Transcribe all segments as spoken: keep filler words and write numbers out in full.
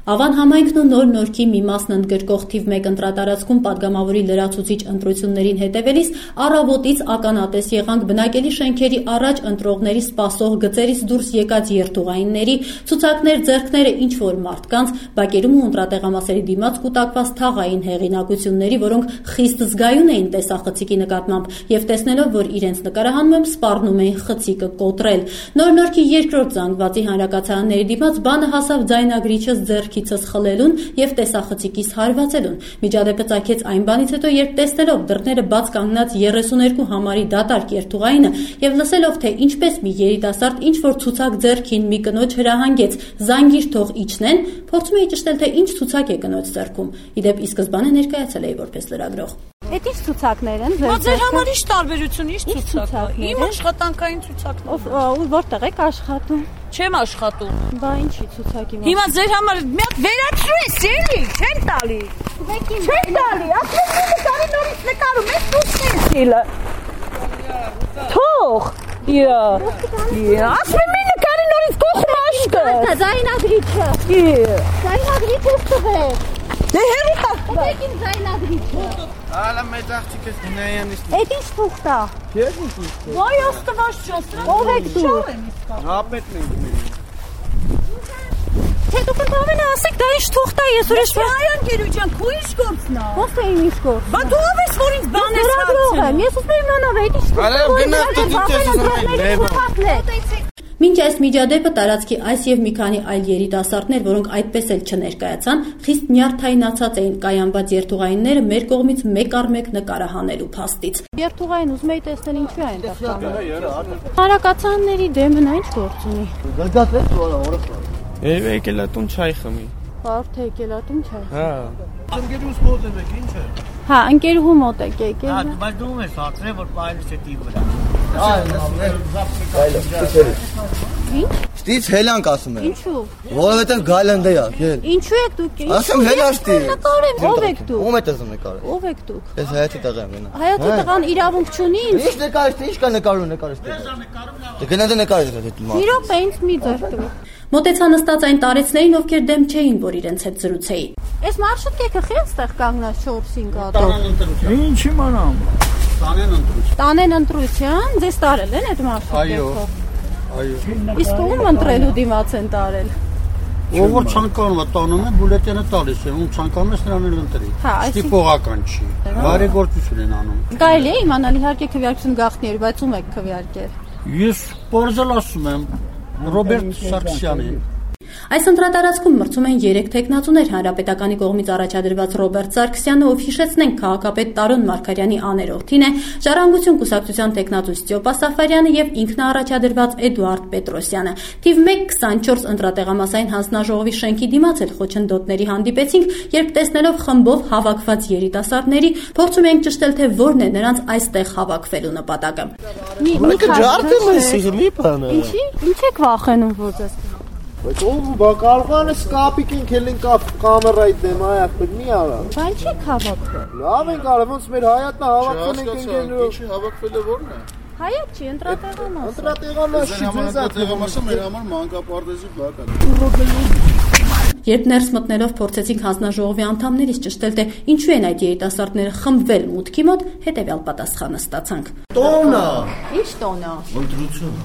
Ավան համայնքն ու նոր Նորքի մի մասն ընդգրկող թիվ մեկ ընտրատարածքում падգամավորի լրացուցիչ ընտրություններին հետևելիս առավոտից ականատես եղանք բնակելի շենքերի առաջ ընտրողների սպասող գծերից դուրս եկած երթուղայինների, ցուցակներ ձեռքները ինչ-որ մարդկանց, բակերում ու ընտրատեղամասերի դիմաց կուտակված թաղային հեղինակությունների, որոնք խիստ զգայուն էին տեսախցիկի նկատմամբ եւ տեսնելով, որ իրենց նկարահանում եմ, սպառնում էին խցիկը կոտրել։ Նոր Նորքի երկրորդ զանգվածի հանրակացարանների դիմաց բանը հասավ ձայնագրիչս ձեռքիցս խլելուն եւ տեսախցիկիս հարվածելուն։ Միջադեպը ծագեց այն բանից հետո, երբ տեսնելով դռները բաց կանգնած երեսուներկու համարի դատարկ երթուղայինը եւ լսելով, թե ինչպես մի երիտասարդ ինչ-որ ցուցակ ձեռքին մի կնոջ հրահանգեց, զանգիր թող իջնեն, փորձում էի ճշտել, թե ինչ ցուցակ է կնոջ ձեռքում։ Իդեպ ի սկզբանե ներկայացել էի որպես լրագրող։ Էդ ինչ ցուցակներ են ձեր։ Ձեր համար ինչ տարբերություն, ինչ ցուցակ։ Իմ աշխատանքային ցուցակներ։ Ու որտեղ եք աշխատում։ Չեմ աշխատում։ Բա ինչի ցուցակի մաս։ Հիմա ձեր համար մի հատ վերացրու ես, էլի, չեմ տալի։ Չեմ տալի, ասես մի նկարի նորից նկարում ես դուք ես։ Թող։ Իա։ Իա, ասես մի նկարի նորից կողմ աշտը։ Ձայնագրիչը։ Իա։ Ձայնագրիչը ստղեք։ Դե հերու տա։ Ո՞ւմ ձայնագրիչը։ Ալա մեծ աղջիկս նայեմ իսկ։ Էդ ինչ թուղթ է։ Ես ինչ թուղթ։ Վայ աստված չասրա։ Ով եք դու։ Հապետն ենք մենք։ Թե դուք ընդամենը ասեք, դա ինչ թուղթ է, ես ուրիշ Հայան գերուջան, քո ինչ գործն է։ ո՞նց է ինչ գործ։ Բա դու ով ես, որ ինձ բան ես հարցնում։ Ես ուզում եմ իմանալ, էդ ինչ թուղթ է։ Արա գնա դու ես Մինչ այս միջադեպը տարածքի այս եւ մի քանի այլ երիտասարդներ, որոնք այդպես էլ չներկայացան, խիստ նյարդայնացած էին կայանված երթուղայինները մեր կողմից մեկ առ մեկ նկարահանելու փաստից։ Երթուղային ուզում էի տեսնել ինչու է այնտեղ կանգնել։ Հանրակացարանների դեմն է ինչ գործ ունի։ Գլգատվեց որը օրը։ Եվ եկել է տուն չայ խմի։ Բարդ է եկել ատում չէ։ Հա։ Ընկերուս մոտ եմ եք, ինչ է։ Հա, ընկերուհու մոտ եք եկել։ Հա, բայց դու ես հացրել, որ պայլը չտի վրա։ Այլ, այլ, Ինչ։ Ստից հելանք ասում եմ։ Ինչու։ Որովհետև գալանդե է, քել։ Ինչու եք դուք։ Ասեմ հելաշտի։ Նկարեմ, ով եք դուք։ Ում եք ուզում նկարել։ Ով եք դուք։ Ես հայացի տղա եմ, գնա։ Հայացի տղան իրավունք չունի ինձ։ Ինչ նկարիչ, ինչ կա նկարում, նկարիչ։ Դե գնա դե նկարիչ դե դու։ Մի րոպե ինձ մի ձեռք տվեք։ Մոտեցա նստած այն տարեցներին, ովքեր դեմ չէին, որ իրենց հետ զրուցեի։ Այս մարշրուտկեքը խի այստեղ կանգնած չորսին գատով։ Ինչ իմանամ։ Տանեն ընտրություն։ Տանեն ընտրություն, ձեզ տարել են այդ մարշրուտկեքը։ Այո։ Իսկ ում ընտրելու դիմաց են տարել։ Ով որ ցանկանում է տանում է, բուլետենը տալիս է, ում ցանկանում է նրան էլ ընտրի։ Ստիպողական չի։ Բարեգործություն են անում։ Կարելի է իմանալ իհարկե քվեարկություն գաղտնի էր, բայց ում եք քվեարկել։ Ես պարզել ասում եմ Ռոբերտ Սարգսյանին։ Այս ընտրատարածքում մրցում են երեք տեխնացուներ հանրապետականի կողմից առաջադրված Ռոբերտ Սարգսյանը, ով հիշեցնենք քաղաքապետ Տարոն Մարգարյանի աներոթին է, Ժառանգություն կուսակցության տեխնացու Ստյոպա Սաֆարյանը եւ ինքնաառաջադրված Էդուարդ Պետրոսյանը։ Թիվ մեկ քսանչորս ընտրատեղամասային հանձնաժողովի շենքի դիմաց էլ խոչընդոտների հանդիպեցինք, երբ տեսնելով խմբով հավաքված երիտասարդների, փորձում ենք ճշտել, թե որն է նրանց այստեղ հավաքվելու նպատակը։ Մի մի քաշ։ Ինչի՞։ Ինչ եք վախենում, որ ձեզ Բայց ով բա կարողան է սկապիկին քելին կապ կամերայի դեմ այա, բայց մի արա։ Բան չեք հավաքվել։ Լավ ենք արել, ոնց մեր հայատնա հավաքվել ենք ընկերներով։ Ինչի հավաքվել է որն է։ Հայատ չի, ընտրատեղամաս։ Ընտրատեղամաս չի, ձեզ է տեղամասը մեր համար մանկապարտեզի բակ է։ Երբ ներս մտնելով փորձեցինք հանձնաժողովի անդամներից ճշտել, թե ինչու են այդ երիտասարդները խմբվել մուտքի մոտ, հետևյալ պատասխանը ստացանք։ Տոնա։ Ինչ տոնա։ Ընտրություն։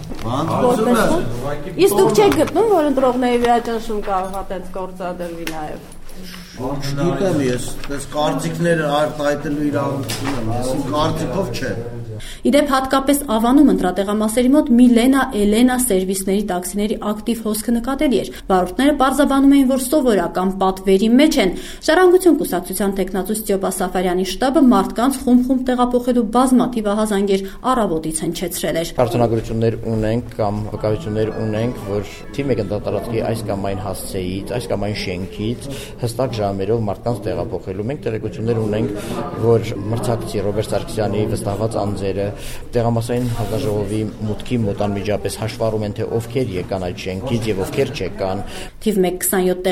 Որպես Իսկ դուք չեք գտնում, որ ընտրողների վրա ճնշում կարող է այդպես գործադրվի նաև։ Չգիտեմ ես, այս կարծիքները արտահայտելու իրավունք ունեմ, ես իմ կարծիքով չէ։ Իդեպ հատկապես Ավանում ընտրատեղամասերի մոտ Միլենա, Էլենա սերվիսների տաքսիների ակտիվ հոսքը նկատելի էր։ Վարորդները պարզաբանում էին, որ սովորական պատվերի մեջ են։ Ժառանգություն կուսակցության տեխնացու Ստյոպա Սաֆարյանի շտաբը մարդկանց խումբ-խումբ տեղափոխելու բազմաթիվ ահազանգեր առավոտից հնչեցրել էր։ Արտոնագրություններ ունենք կամ վկայություններ ունենք, որ թիվ մեկ ընտրատարածքի այս կամ այն հասցեից, այս կամ այն շենքից հստակ ժամերով մարդկանց տեղափոխելու։ Մենք տեղեկություններ ունենք, որ մրցակցի Ռոբերտ Սարգսյանի վստահված անձերը տեղամասային հանձնաժողովի մուտքի մոտ անմիջապես հաշվառում են, թե ովքեր եկան այդ շենքից եւ ովքեր չեկան։ Թիվ մեկ քսանյոթ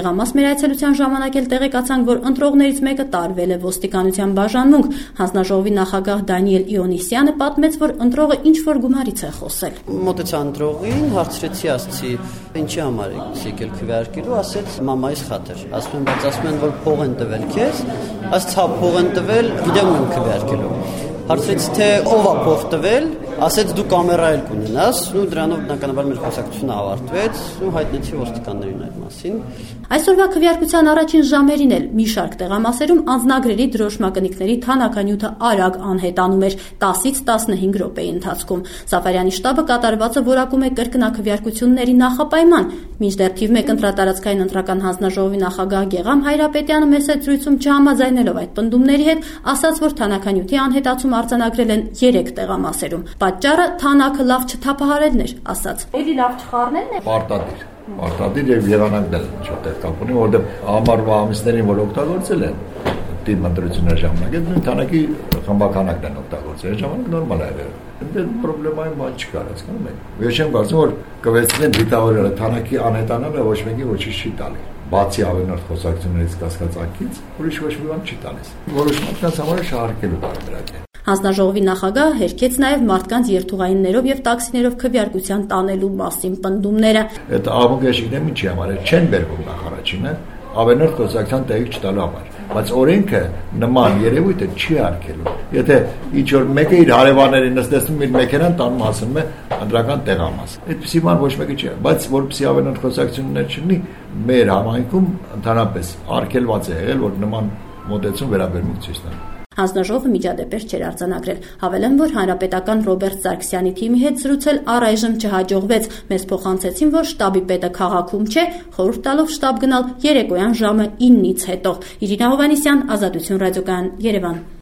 Տեղամաս մեր այցելության ժամանակ էլ տեղեկացանք, որ ընտրողներից մեկը տարվել է ոստիկանության բաժանմունք։ Հանձնաժողովի նախագահ Դանիել Իոնիսյանը պատմեց, որ ընտրողը ինչ-որ գումարից է խոսել։ Մոտեցա ընտրողին, հարցրեցի, ասացի, ինչի համար եք եկել քվեարկելու, ասեց մամայիս խաթր։ Ասում եմ, բայց ասում են, որ փող են տվել քեզ, ասց հա փող են տվել, գիտեմ ում քվեարկելու։ Հարցրեցի, թե ով է փող տվել, ասեց դու կամերա էլ կունենաս, ու դրանով բնականաբար մեր խոսակցությունը ավարտվեց, ու հայտնեցի ոստիկաններին այդ մասին։ Այսօրվա քվեարկության առաջին ժամերին էլ մի շարք տեղամասերում անձնագրերի դրոշմակնիկների թանականյութը արագ անհետանում էր տասից տասնհինգ րոպեի ընթացքում։ Սաֆարյանի շտաբը կատարվածը որակում է կրկնակվեարկությունների նախապայման, մինչդեռ թիվ մեկ ընտրատարածքային ընտրական հանձնաժողովի նախագահ Գեգամ Հայրապետյանը մեծ զրույցում չհամաձայնելով այդ պնդումների հետ, ասաց, որ թանականյութի անհետացում արձանագրել են երեք տեղամասերում։ Պատճառը թանակը լավ չթափահարելն էր, ասաց։ Էլի լավ չխառնելն է։ Պարտադիր, պարտադիր եւ եղանակն էլ չտեղ կապ ունի, որովհետեւ ամառվա ամիսներին որ օգտագործել են թիմ ընտրությունների ժամանակ, այդ նույն թանակի խմբականակն են օգտագործել, այդ ժամանակ նորմալ է եղել։ Այդ պրոբլեմայի բան չկար, հասկանում եք։ Ես չեմ կարծում, որ կվերցնեն դիտավորելը թանակի անհետանալը ոչ մեկի ոչինչ չի տալի։ Բացի ավելորդ խոսակցություններից կասկածակից, ուրիշ ոչ մի բան չի տալիս։ Որոշ մարդկանց համար շահարկելու տարբերակ է։ Հանձնաժողովի նախագահը հերքեց նաև մարդկանց երթուղայիններով եւ տաքսիներով քվեարկության տանելու մասին պնդումները։ Այդ աղմուկեշիկներն ինչի համար է, չեն բերվում նախարարինը ավելորդ խոսակցության տեղի չտալու համար, բայց օրենքը նման երևույթը չի արգելում։ Եթե ինչ որ մեկը իր հարևաններին նստեցնում իր մեքենան տանում ասում է անդրական տեղամաս։ Այդպիսի բան ոչ մեկը չի, բայց որպեսզի ավելորդ խոսակցություններ չլինի, մեր համայնքում ընդհանրապես արգելված է եղել, որ նման մոտեցում վերաբերմունք ցույց տան։ Հանձնաժողովը միջադեպեր չէր արձանագրել։ Հավելեմ, որ հանրապետական Ռոբերտ Սարգսյանի թիմի հետ զրուցել առայժմ չհաջողվեց։ Մեզ փոխանցեցին, որ շտաբի պետը քաղաքում չէ, խորհուրդ տալով շտաբ գնալ երեկոյան ժամը ինից հետո։ Իրինա Հովհաննիսյան, Ազատություն ռադիոկայան, Երևան։